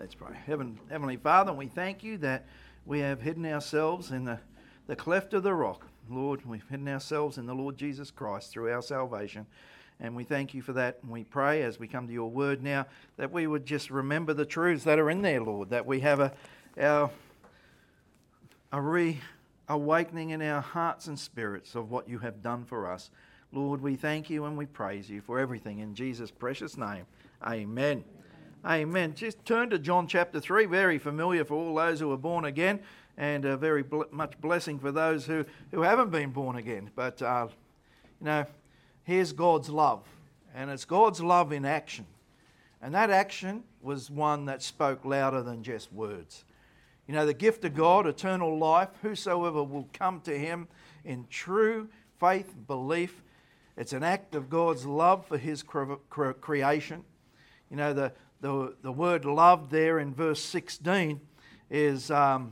Let's pray. Heavenly Father, we thank you that we have hidden ourselves in the cleft of the rock. Lord, we've hidden ourselves in the Lord Jesus Christ through our salvation. And we thank you for that. And we pray as we come to your word now that we would just remember the truths that are in there, Lord. That we have a reawakening in our hearts and spirits of what you have done for us. Lord, we thank you and we praise you for everything in Jesus' precious name. Amen. Amen. Just turn to John chapter 3, very familiar for all those who are born again, and very much blessing for those who haven't been born again. But, here's God's love, and it's God's love in action. And that action was one that spoke louder than just words. You know, the gift of God, eternal life, whosoever will come to him in true faith, belief, it's an act of God's love for his creation. You know, the word love there in verse 16 is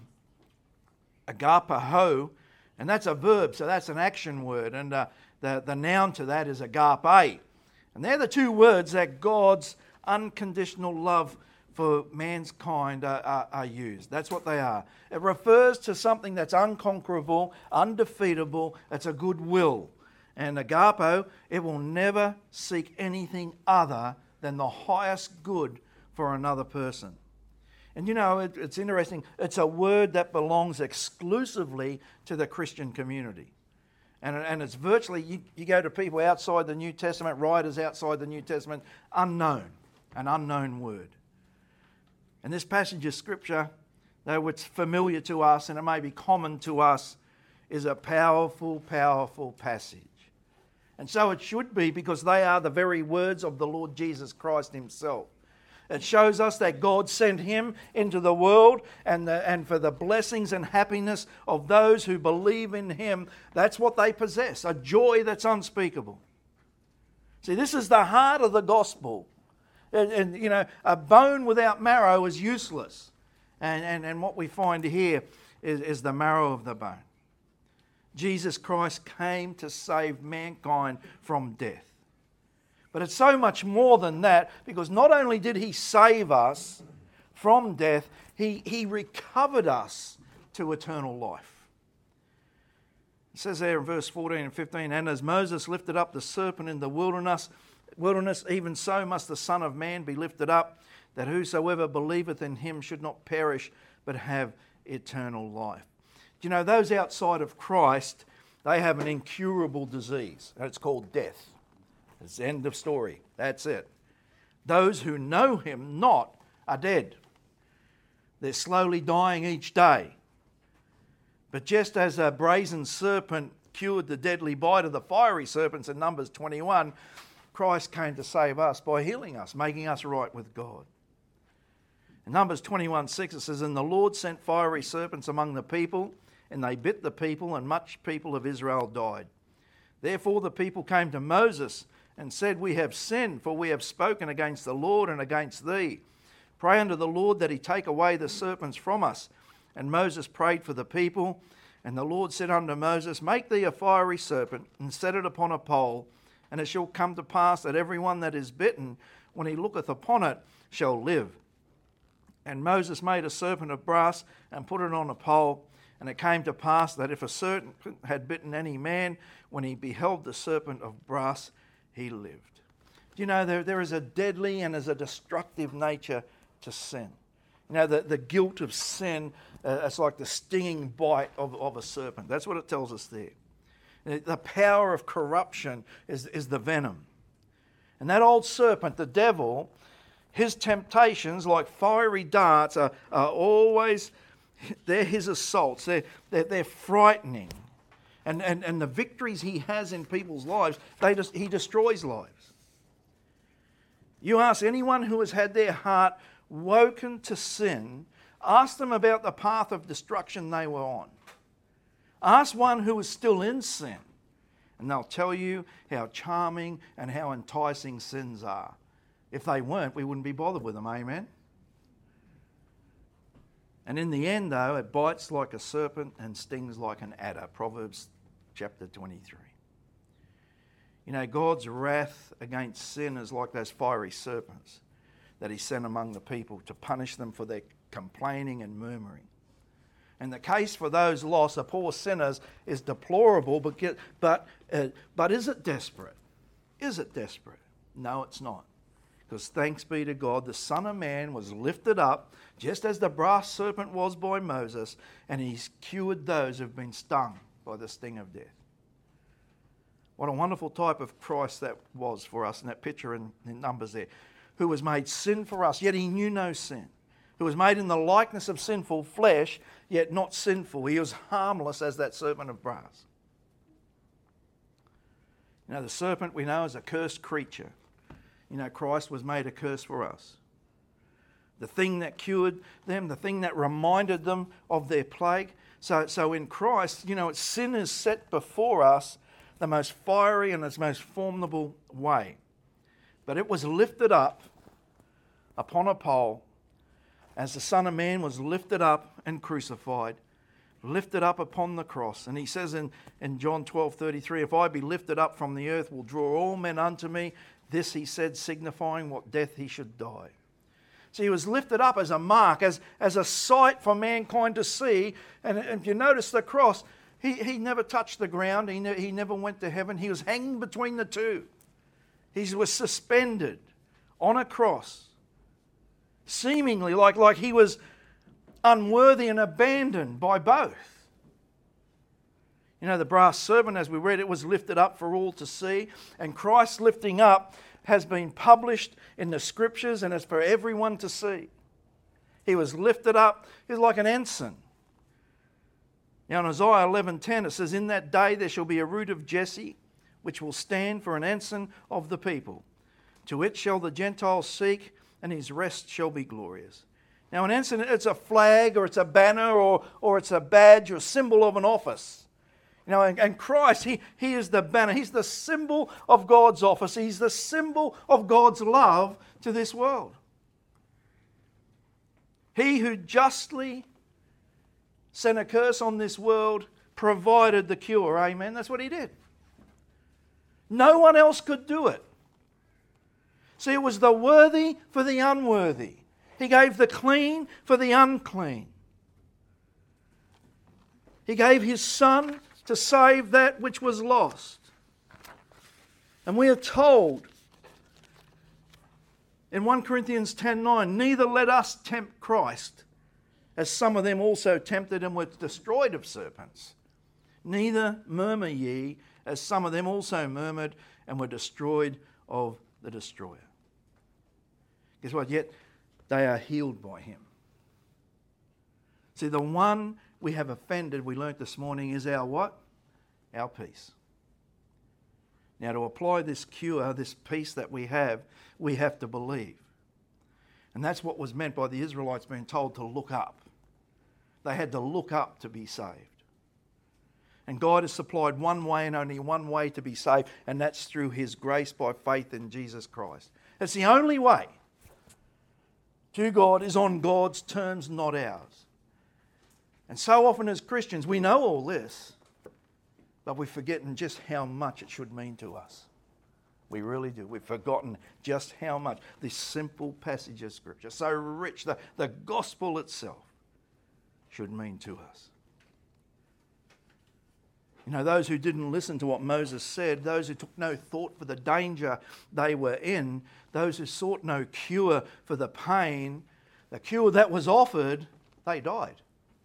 agapao, and that's a verb, so that's an action word, and the noun to that is agape. And they're the two words that God's unconditional love for mankind are used. That's what they are. It refers to something that's unconquerable, undefeatable, it's a good will. And agapo, it will never seek anything other than the highest good for another person. And you know, it's interesting, it's a word that belongs exclusively to the Christian community. And it's virtually, you go to people outside the New Testament, writers outside the New Testament, an unknown word. And this passage of Scripture, though it's familiar to us and it may be common to us, is a powerful, powerful passage. And so it should be, because they are the very words of the Lord Jesus Christ himself. It shows us that God sent him into the world and for the blessings and happiness of those who believe in him, that's what they possess, a joy that's unspeakable. See, this is the heart of the gospel. And you know, a bone without marrow is useless. And what we find here is the marrow of the bone. Jesus Christ came to save mankind from death. But it's so much more than that, because not only did he save us from death, he recovered us to eternal life. It says there in verse 14 and 15, and as Moses lifted up the serpent in the wilderness, even so must the Son of Man be lifted up, that whosoever believeth in him should not perish, but have eternal life. You know, those outside of Christ, they have an incurable disease, and it's called death. It's the end of story. That's it. Those who know him not are dead. They're slowly dying each day. But just as a brazen serpent cured the deadly bite of the fiery serpents in Numbers 21, Christ came to save us by healing us, making us right with God. In Numbers 21:6 it says, and the Lord sent fiery serpents among the people, and they bit the people, and much people of Israel died. Therefore the people came to Moses and said, we have sinned, for we have spoken against the Lord and against thee. Pray unto the Lord that he take away the serpents from us. And Moses prayed for the people, and the Lord said unto Moses, make thee a fiery serpent, and set it upon a pole, and it shall come to pass that every one that is bitten, when he looketh upon it, shall live. And Moses made a serpent of brass, and put it on a pole. And it came to pass that if a serpent had bitten any man, when he beheld the serpent of brass, he lived. You know, there is a deadly and there's a destructive nature to sin. You know, the guilt of sin, it's like the stinging bite of a serpent. That's what it tells us there. The power of corruption is the venom. And that old serpent, the devil, his temptations, like fiery darts, are always... they're his assaults. They're frightening. And the victories he has in people's lives, he destroys lives. You ask anyone who has had their heart woken to sin, ask them about the path of destruction they were on. Ask one who is still in sin, and they'll tell you how charming and how enticing sins are. If they weren't, we wouldn't be bothered with them, amen? And in the end, though, it bites like a serpent and stings like an adder. Proverbs chapter 23. You know, God's wrath against sin is like those fiery serpents. that he sent among the people to punish them for their complaining and murmuring. And the case for those lost, the poor sinners, is deplorable, but is it desperate? Is it desperate? No, it's not. Because thanks be to God, the Son of Man was lifted up, just as the brass serpent was by Moses, and he's cured those who've been stung by the sting of death. What a wonderful type of Christ that was for us in that picture in Numbers there. Who was made sin for us, yet he knew no sin. Who was made in the likeness of sinful flesh, yet not sinful. He was harmless as that serpent of brass. You know, the serpent we know is a cursed creature. You know, Christ was made a curse for us. The thing that cured them, the thing that reminded them of their plague. So in Christ, you know, sin is set before us the most fiery and its most formidable way. But it was lifted up upon a pole as the Son of Man was lifted up and crucified, lifted up upon the cross. And he says in John 12:33, if I be lifted up from the earth, will draw all men unto me. This he said, signifying what death he should die. So he was lifted up as a mark, as a sight for mankind to see. And if you notice the cross, he never touched the ground. He never went to heaven. He was hanging between the two. He was suspended on a cross, seemingly like he was unworthy and abandoned by both. You know, the brass serpent, as we read, it was lifted up for all to see, and Christ's lifting up has been published in the Scriptures and is for everyone to see. He was lifted up. He was like an ensign. Now in Isaiah 11:10 it says, in that day there shall be a root of Jesse, which will stand for an ensign of the people. To it shall the Gentiles seek, and his rest shall be glorious. Now an ensign, it's a flag, or it's a banner, or it's a badge or symbol of an office. You know, and Christ, he is the banner. He's the symbol of God's office. He's the symbol of God's love to this world. He who justly sent a curse on this world provided the cure. Amen. That's what he did. No one else could do it. See, it was the worthy for the unworthy. He gave the clean for the unclean. He gave his Son to save that which was lost. And we are told in 1 Corinthians 10:9, neither let us tempt Christ, as some of them also tempted and were destroyed of serpents. Neither murmur ye, as some of them also murmured and were destroyed of the destroyer. Guess what? Yet they are healed by him. See, the one we have offended, we learnt this morning, is our what? Our peace. Now, to apply this cure, this peace that we have to believe. And that's what was meant by the Israelites being told to look up. They had to look up to be saved. And God has supplied one way and only one way to be saved, and that's through his grace by faith in Jesus Christ. It's the only way to God is on God's terms, not ours. And so often as Christians, we know all this, but we've forgotten just how much it should mean to us. We really do. We've forgotten just how much this simple passage of Scripture, so rich, the gospel itself, should mean to us. You know, those who didn't listen to what Moses said, those who took no thought for the danger they were in, those who sought no cure for the pain, the cure that was offered, they died.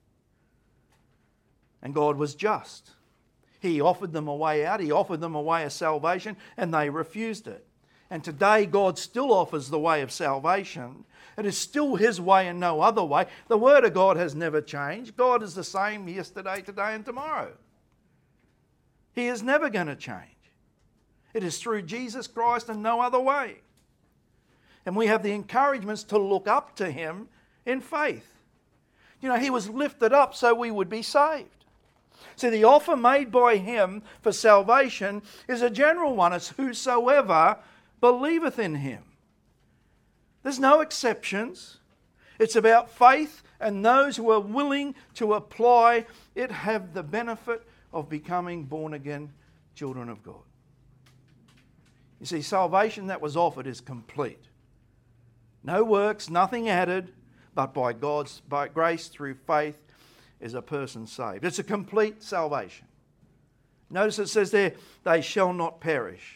And God was just. He offered them a way out. He offered them a way of salvation, and they refused it. And today God still offers the way of salvation. It is still his way and no other way. The Word of God has never changed. God is the same yesterday, today, and tomorrow. He is never going to change. It is through Jesus Christ and no other way. And we have the encouragements to look up to him in faith. You know, he was lifted up so we would be saved. See, the offer made by him for salvation is a general one. It's whosoever believeth in him. There's no exceptions. It's about faith, and those who are willing to apply it have the benefit of becoming born-again children of God. You see, salvation that was offered is complete. No works, nothing added, but by grace through faith is a person saved. It's a complete salvation. Notice it says there, they shall not perish.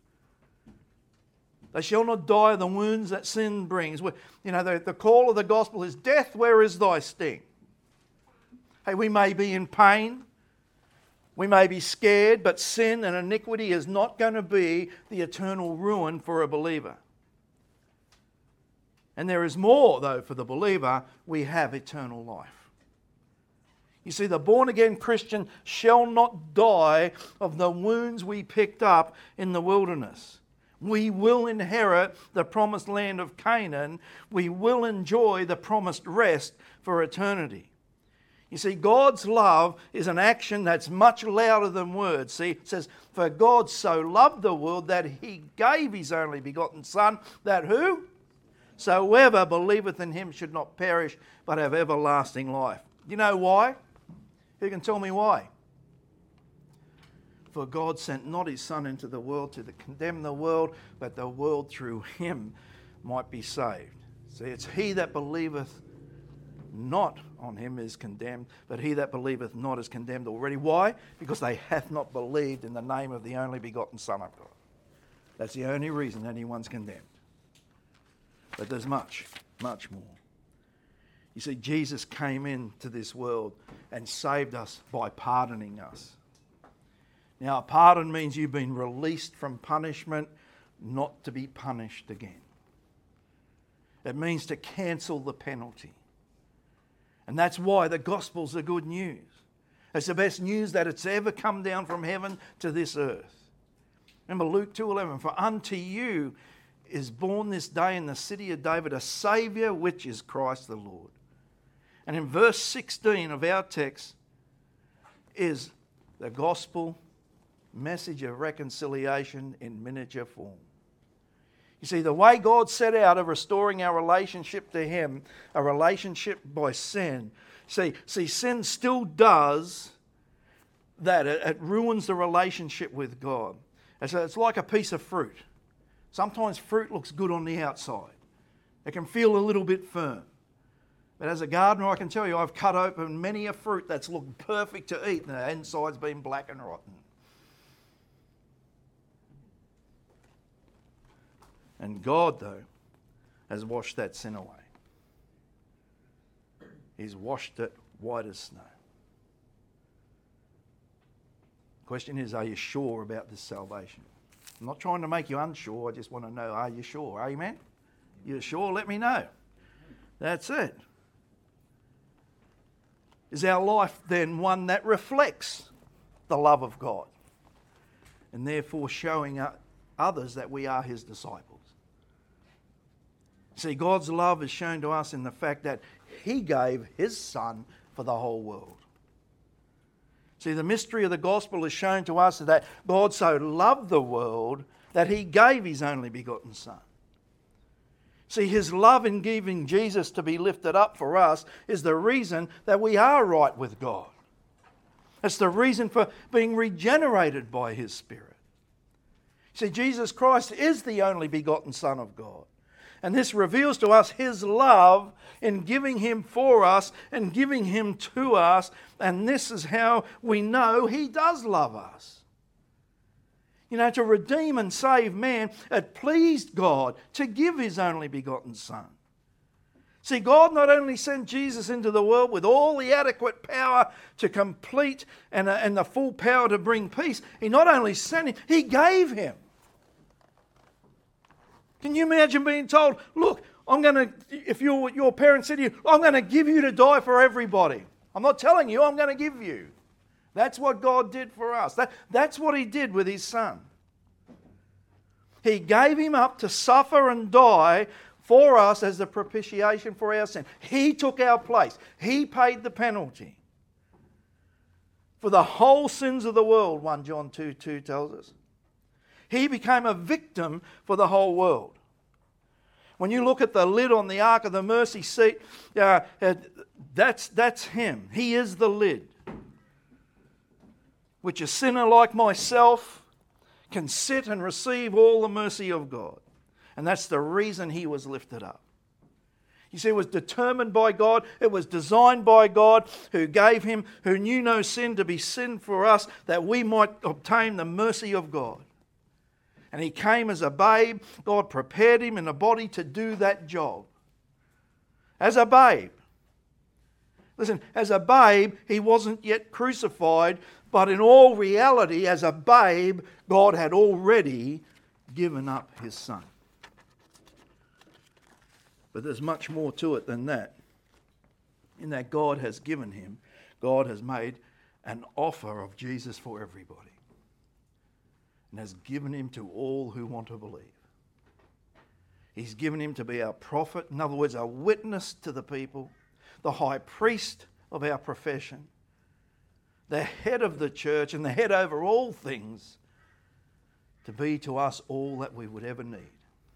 They shall not die of the wounds that sin brings. You know, the call of the gospel is, death, where is thy sting? Hey, we may be in pain. We may be scared, but sin and iniquity is not going to be the eternal ruin for a believer. And there is more, though, for the believer. We have eternal life. You see, the born-again Christian shall not die of the wounds we picked up in the wilderness. We will inherit the promised land of Canaan. We will enjoy the promised rest for eternity. You see, God's love is an action that's much louder than words. See, it says, for God so loved the world that he gave his only begotten Son, that who? So whoever believeth in him should not perish, but have everlasting life. You know why? Who can tell me why? For God sent not his Son into the world to condemn the world, but the world through him might be saved. See, it's he that believeth not on him is condemned, but he that believeth not is condemned already. Why? Because they hath not believed in the name of the only begotten Son of God. That's the only reason anyone's condemned. But there's much, much more. You see, Jesus came into this world and saved us by pardoning us. Now, a pardon means you've been released from punishment, not to be punished again. It means to cancel the penalty. And that's why the gospel's the good news. It's the best news that it's ever come down from heaven to this earth. Remember Luke 2:11, for unto you is born this day in the city of David a Saviour, which is Christ the Lord. And in verse 16 of our text is the gospel message of reconciliation in miniature form. You see, the way God set out of restoring our relationship to him, a relationship by sin. See, sin still does that. It ruins the relationship with God. And so it's like a piece of fruit. Sometimes fruit looks good on the outside. It can feel a little bit firm. But as a gardener, I can tell you, I've cut open many a fruit that's looked perfect to eat, and the inside's been black and rotten. And God, though, has washed that sin away. He's washed it white as snow. The question is, are you sure about this salvation? I'm not trying to make you unsure. I just want to know, are you sure? Amen? You're sure? Let me know. That's it. Is our life then one that reflects the love of God and therefore showing others that we are his disciples? See, God's love is shown to us in the fact that he gave his Son for the whole world. See, the mystery of the gospel is shown to us that God so loved the world that he gave his only begotten Son. See, his love in giving Jesus to be lifted up for us is the reason that we are right with God. It's the reason for being regenerated by his Spirit. See, Jesus Christ is the only begotten Son of God. And this reveals to us his love in giving him for us and giving him to us. And this is how we know he does love us. You know, to redeem and save man, it pleased God to give his only begotten Son. See, God not only sent Jesus into the world with all the adequate power to complete and the full power to bring peace, he not only sent him, he gave him. Can you imagine being told, look, if your parents said to you, I'm going to give you to die for everybody. I'm not telling you, I'm going to give you. That's what God did for us. That's what he did with his Son. He gave him up to suffer and die for us as the propitiation for our sin. He took our place. He paid the penalty for the whole sins of the world, 1 John 2:2 tells us. He became a victim for the whole world. When you look at the lid on the Ark of the Mercy seat, that's him. He is the lid, which a sinner like myself can sit and receive all the mercy of God. And that's the reason he was lifted up. You see, it was determined by God. It was designed by God, who gave him, who knew no sin, to be sin for us, that we might obtain the mercy of God. And he came as a babe. God prepared him in a body to do that job. As a babe. Listen, as a babe, he wasn't yet crucified, but in all reality, as a babe, God had already given up his son. But there's much more to it than that. In that God has given him, God has made an offer of Jesus for everybody. And has given him to all who want to believe. He's given him to be our prophet, in other words, a witness to the people, the high priest of our profession, the head of the church and the head over all things, to be to us all that we would ever need.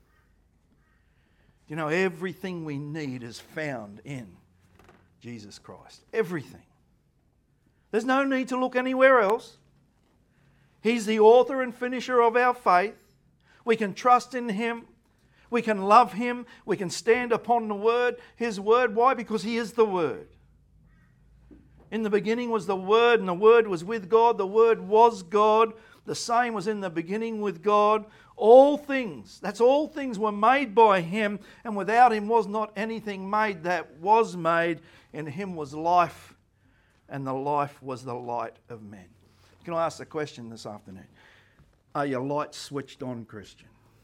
You know, everything we need is found in Jesus Christ. Everything. There's no need to look anywhere else. He's the author and finisher of our faith. We can trust in him. We can love him. We can stand upon the word, his word. Why? Because he is the word. In the beginning was the Word, and the Word was with God. The Word was God. The same was in the beginning with God. All things, that's all things, were made by him, and without him was not anything made that was made. In him was life, and the life was the light of men. Can I ask the question this afternoon? Are your lights switched on, Christian?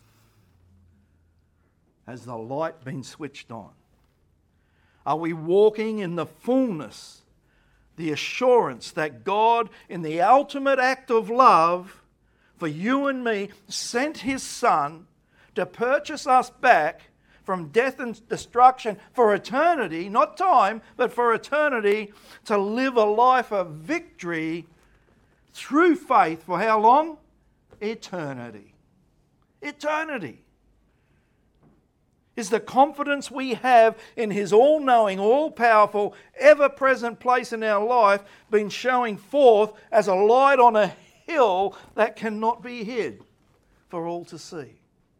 Has the light been switched on? Are we walking in the fullness, the assurance that God, in the ultimate act of love for you and me, sent his Son to purchase us back from death and destruction for eternity, not time, but for eternity, to live a life of victory through faith for how long? Eternity. Eternity. Is the confidence we have in his all-knowing, all-powerful, ever-present place in our life been showing forth as a light on a hill that cannot be hid for all to see?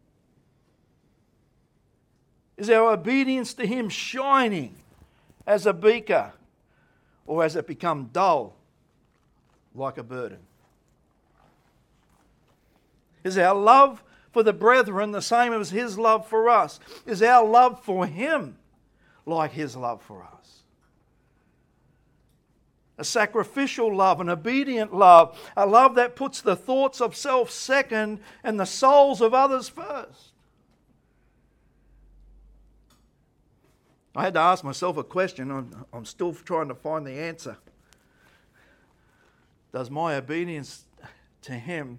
Is our obedience to him shining as a beaker, or has it become dull like a burden? Is our love for the brethren the same as his love for us? Is our love for him like his love for us? A sacrificial love, an obedient love, a love that puts the thoughts of self second and the souls of others first. I had to ask myself a question. I'm still trying to find the answer. Does my obedience to him,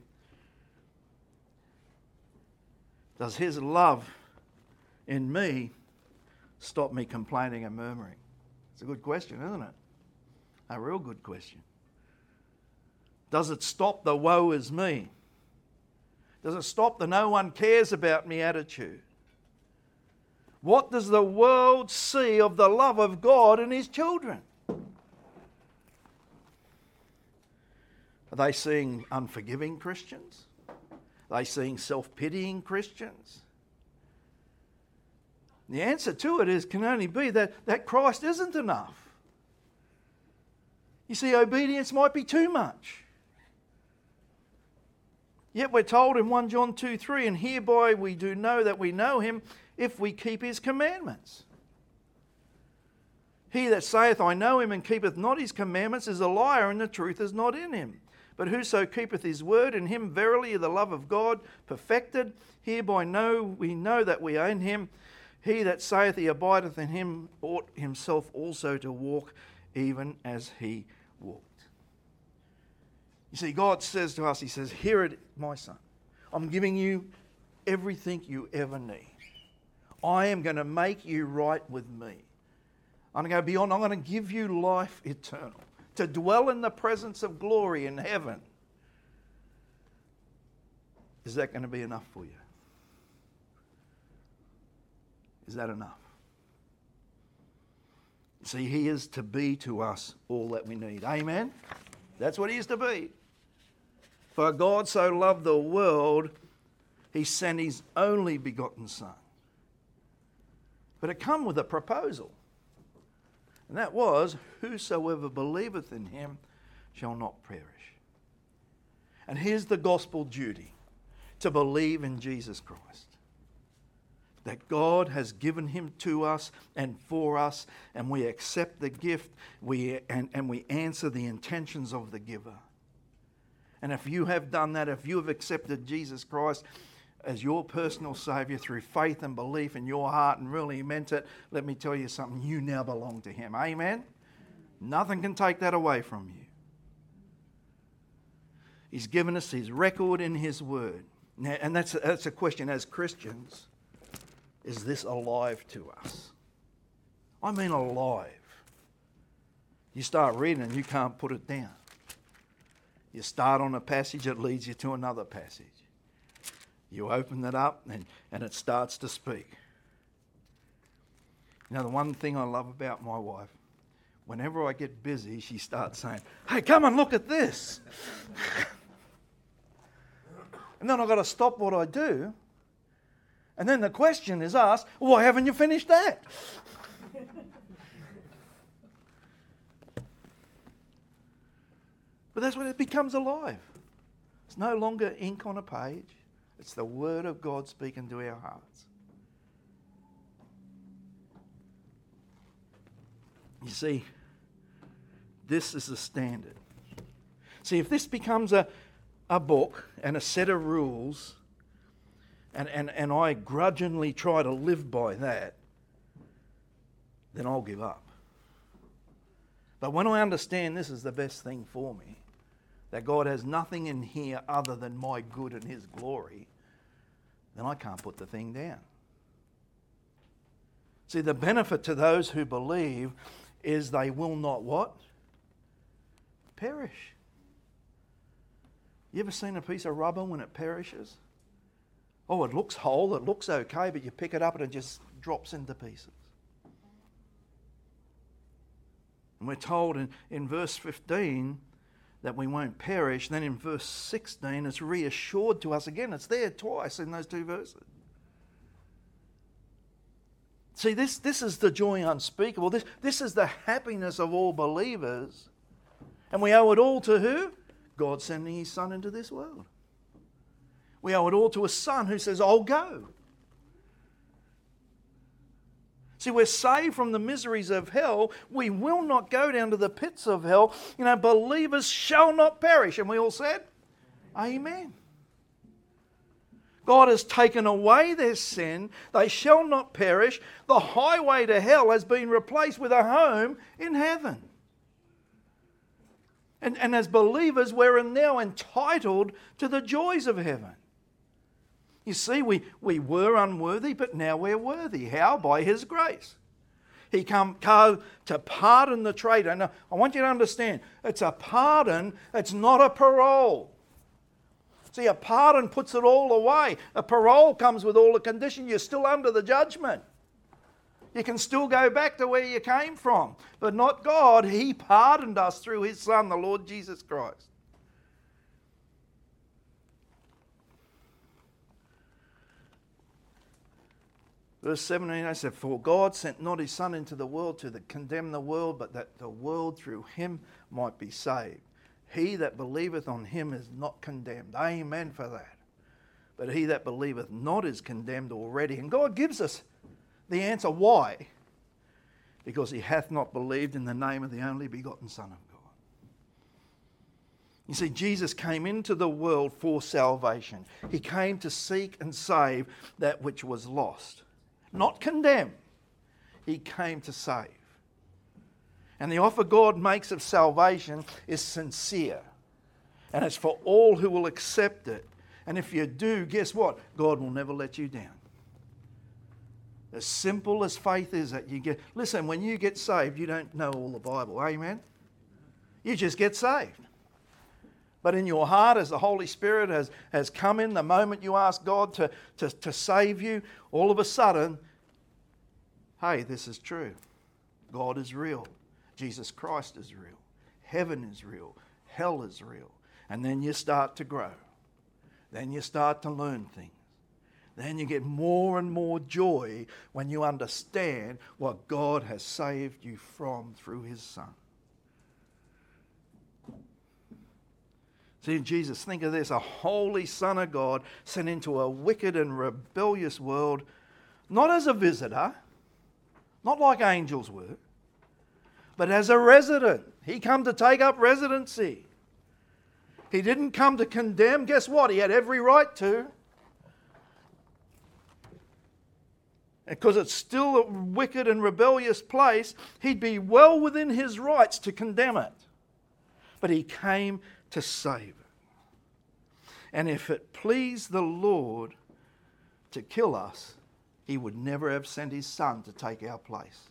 does his love in me stop me complaining and murmuring? It's a good question, isn't it? A real good question. Does it stop the woe is me? Does it stop the no one cares about me attitude? What does the world see of the love of God in his children? Are they seeing unforgiving Christians? Are they seeing self-pitying Christians? The answer to it can only be that Christ isn't enough. You see, obedience might be too much. Yet we're told in 1 John 2:3, and hereby we do know that we know him if we keep his commandments. He that saith, I know him, and keepeth not his commandments is a liar, and the truth is not in him. But whoso keepeth his word, in him verily is the love of God perfected. Hereby we know that we are in him. He that saith he abideth in him ought himself also to walk even as he walked. You see, God says to us, he says, here it is, my son. I'm giving you everything you ever need. I am going to make you right with me. I'm going to go beyond. I'm going to give you life eternal, to dwell in the presence of glory in heaven. Is that going to be enough for you? Is that enough? See, he is to be to us all that we need. Amen? That's what he is to be. For God so loved the world, he sent his only begotten Son. But it come with a proposal. And that was, whosoever believeth in him shall not perish. And here's the gospel duty, to believe in Jesus Christ. That God has given him to us and for us, and we accept the gift and we answer the intentions of the giver. And if you have done that, if you have accepted Jesus Christ as your personal Saviour through faith and belief in your heart and really meant it, let me tell you something, you now belong to him. Amen? Nothing can take that away from you. He's given us his record in his word. Now, and that's a question as Christians. Is this alive to us? I mean alive. You start reading and you can't put it down. You start on a passage, it leads you to another passage. You open it up and it starts to speak. You know, the one thing I love about my wife, whenever I get busy, she starts saying, hey, come and look at this. And then I've got to stop what I do. And then the question is asked, why haven't you finished that? But that's when it becomes alive. It's no longer ink on a page. It's the Word of God speaking to our hearts. You see, this is the standard. See, if this becomes a book and a set of rules, and I grudgingly try to live by that, then I'll give up. But when I understand this is the best thing for me, that God has nothing in here other than my good and his glory, then I can't put the thing down. See, the benefit to those who believe is they will not what? Perish. You ever seen a piece of rubber when it perishes? Oh, it looks whole, it looks okay, but you pick it up and it just drops into pieces. And we're told in verse 15 that we won't perish. Then in verse 16 it's reassured to us again. It's there twice in those two verses. See, this is the joy unspeakable. This is the happiness of all believers. And we owe it all to who? God sending his Son into this world. We owe it all to a Son who says, I'll go. See, we're saved from the miseries of hell. We will not go down to the pits of hell. You know, believers shall not perish. And we all said, Amen. God has taken away their sin. They shall not perish. The highway to hell has been replaced with a home in heaven. And as believers, we're now entitled to the joys of heaven. You see, we were unworthy, but now we're worthy. How? By his grace. He come to pardon the traitor. Now, I want you to understand, it's a pardon, it's not a parole. See, a pardon puts it all away. A parole comes with all the conditions. You're still under the judgment. You can still go back to where you came from. But not God. He pardoned us through his Son, the Lord Jesus Christ. Verse 17, I said, for God sent not his Son into the world to condemn the world, but that the world through him might be saved. He that believeth on him is not condemned. Amen for that. But he that believeth not is condemned already. And God gives us the answer why. Because he hath not believed in the name of the only begotten Son of God. You see, Jesus came into the world for salvation. He came to seek and save that which was lost. Not condemn. He came to save. And the offer God makes of salvation is sincere. And it's for all who will accept it. And if you do, guess what? God will never let you down. As simple as faith is that you get. Listen, when you get saved, you don't know all the Bible. Amen? You just get saved. But in your heart, as the Holy Spirit has come in, the moment you ask God to save you, all of a sudden, hey, this is true. God is real. Jesus Christ is real. Heaven is real. Hell is real. And then you start to grow. Then you start to learn things. then you get more and more joy when you understand what God has saved you from through his Son. See, Jesus, think of this, a holy Son of God sent into a wicked and rebellious world, not as a visitor, not like angels were, but as a resident. He came to take up residency. He didn't come to condemn. Guess what? He had every right to. Because it's still a wicked and rebellious place, he'd be well within his rights to condemn it. But he came to save it. And if it pleased the Lord to kill us, he would never have sent his Son to take our place.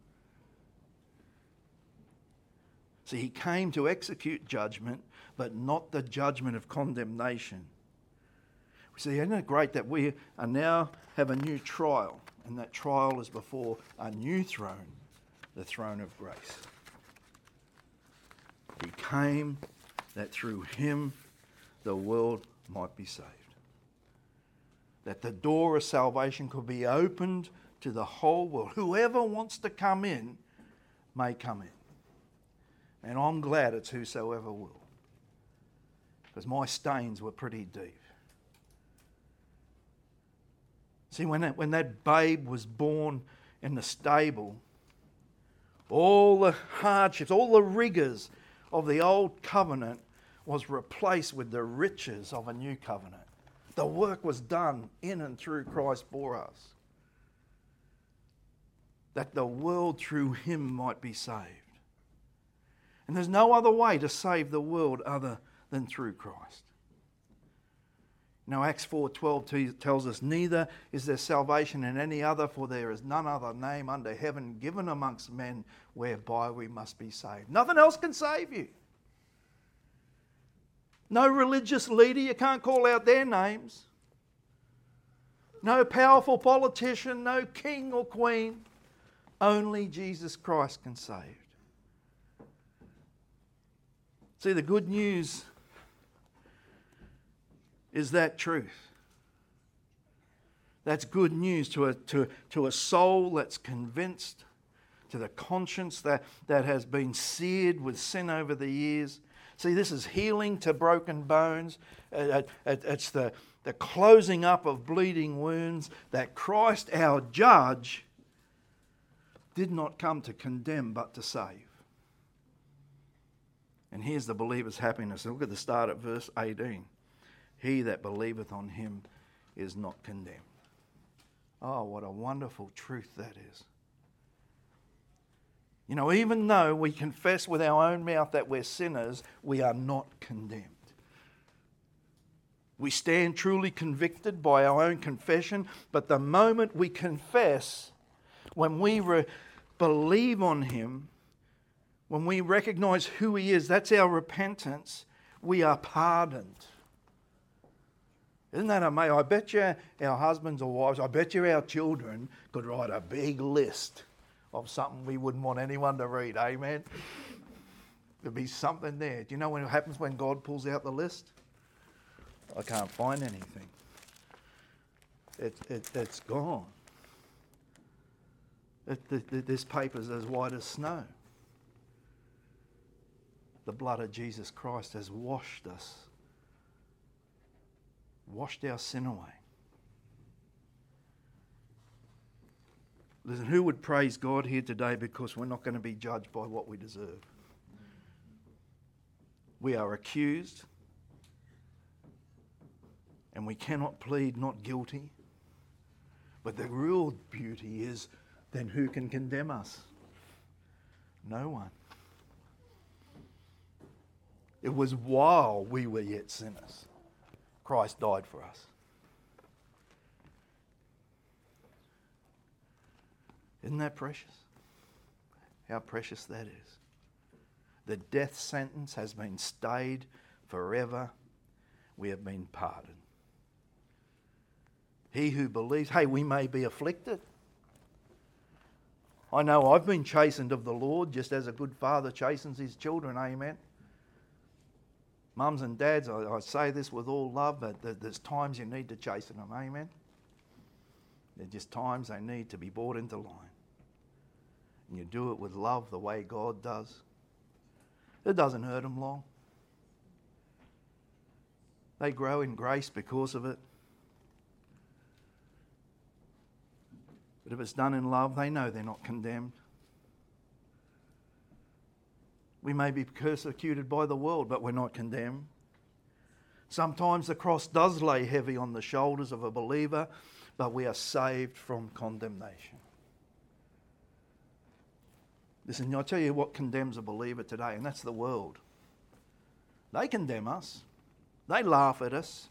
See, he came to execute judgment, but not the judgment of condemnation. See, isn't it great that we are now have a new trial, and that trial is before a new throne, the throne of grace. He came that through him the world might be saved. That the door of salvation could be opened to the whole world. Whoever wants to come in may come in. And I'm glad it's whosoever will. Because my stains were pretty deep. See, when that babe was born in the stable, all the hardships, all the rigours of the old covenant was replaced with the riches of a new covenant. The work was done in and through Christ for us. That the world through him might be saved. And there's no other way to save the world other than through Christ. Now Acts 4:12 tells us, neither is there salvation in any other, for there is none other name under heaven given amongst men whereby we must be saved. Nothing else can save you. No religious leader, you can't call out their names. No powerful politician, no king or queen. Only Jesus Christ can save. See, the good news is that truth. That's good news to a soul that's convinced, to the conscience that has been seared with sin over the years. See, this is healing to broken bones. It's the closing up of bleeding wounds, that Christ, our judge, did not come to condemn but to save. And here's the believer's happiness. Look at the start at verse 18. He that believeth on him is not condemned. Oh, what a wonderful truth that is. You know, even though we confess with our own mouth that we're sinners, we are not condemned. We stand truly convicted by our own confession, but the moment we confess, when we believe on him, when we recognise who he is, that's our repentance, we are pardoned. Isn't that amazing? I bet you our husbands or wives, I bet you our children could write a big list of something we wouldn't want anyone to read. Amen? There'd be something there. Do you know what happens when God pulls out the list? I can't find anything. It's gone. This paper's as white as snow. The blood of Jesus Christ has washed us, washed our sin away. Listen, who would praise God here today because we're not going to be judged by what we deserve? We are accused and we cannot plead not guilty. But the real beauty is, then who can condemn us? No one. It was while we were yet sinners, Christ died for us. Isn't that precious? How precious that is. The death sentence has been stayed forever. We have been pardoned. He who believes, hey, we may be afflicted. I know I've been chastened of the Lord, just as a good father chastens his children, amen. Mums and dads, I say this with all love, but there's times you need to chasten them, amen. There are just times they need to be brought into line. And you do it with love the way God does. It doesn't hurt them long. They grow in grace because of it. But if it's done in love, they know they're not condemned. We may be persecuted by the world, but we're not condemned. Sometimes the cross does lay heavy on the shoulders of a believer, but we are saved from condemnation. Listen, I'll tell you what condemns a believer today, and that's the world. They condemn us. They laugh at us.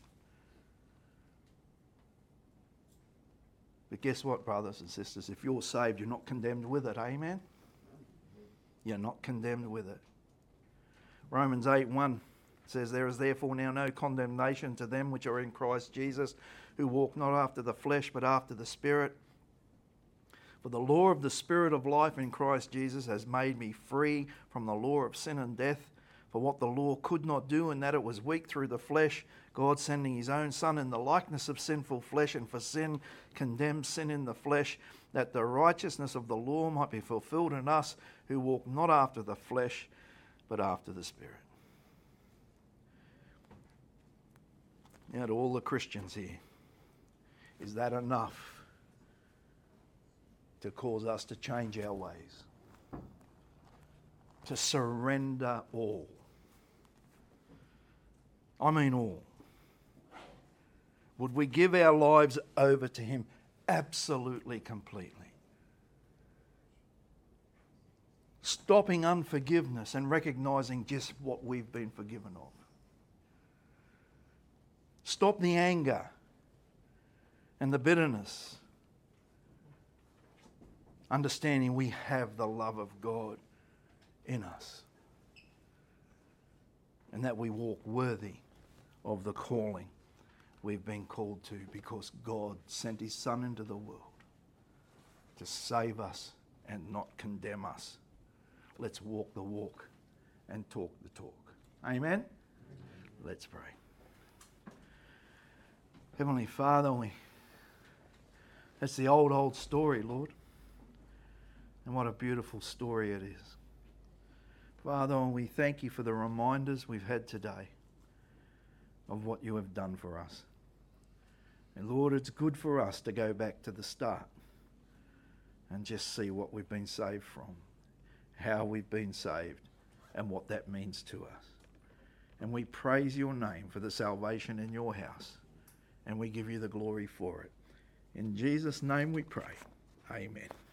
But guess what, brothers and sisters? If you're saved, you're not condemned with it. Amen? You're not condemned with it. Romans 8:1 says, "There is therefore now no condemnation to them which are in Christ Jesus, who walk not after the flesh, but after the Spirit. For the law of the Spirit of life in Christ Jesus has made me free from the law of sin and death. For what the law could not do, in that it was weak through the flesh, God sending his own Son in the likeness of sinful flesh, and for sin condemned sin in the flesh, that the righteousness of the law might be fulfilled in us who walk not after the flesh, but after the Spirit." Now, to all the Christians here, is that enough to cause us to change our ways? To surrender all? I mean all. Would we give our lives over to him absolutely, completely? Stopping unforgiveness and recognizing just what we've been forgiven of. Stop the anger and the bitterness. Understanding we have the love of God in us. And that we walk worthy of the calling we've been called to, because God sent his Son into the world to save us and not condemn us. Let's walk the walk and talk the talk. Amen? Let's pray. Heavenly Father, that's the old story, Lord. And what a beautiful story it is. Father, we thank you for the reminders we've had today of what you have done for us. And Lord, it's good for us to go back to the start and just see what we've been saved from, how we've been saved, and what that means to us. And we praise your name for the salvation in your house, and we give you the glory for it. In Jesus' name we pray. Amen.